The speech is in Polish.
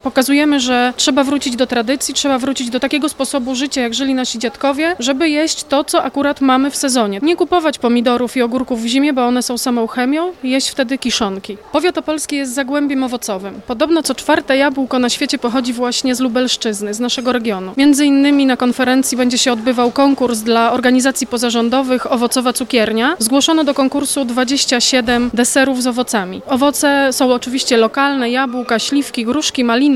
Pokazujemy, że trzeba wrócić do tradycji, trzeba wrócić do takiego sposobu życia, jak żyli nasi dziadkowie, żeby jeść to, co akurat mamy w sezonie. Nie kupować pomidorów i ogórków w zimie, bo one są samą chemią, jeść wtedy kiszonki. Powiat opolski jest zagłębiem owocowym. Podobno co 4. jabłko na świecie pochodzi właśnie z Lubelszczyzny, z naszego regionu. Między innymi na konferencji będzie się odbywał konkurs dla organizacji pozarządowych Owocowa Cukiernia. Zgłoszono do konkursu 27 deserów z owocami. Owoce są oczywiście lokalne, jabłka, śliwki, gruszki, maliny,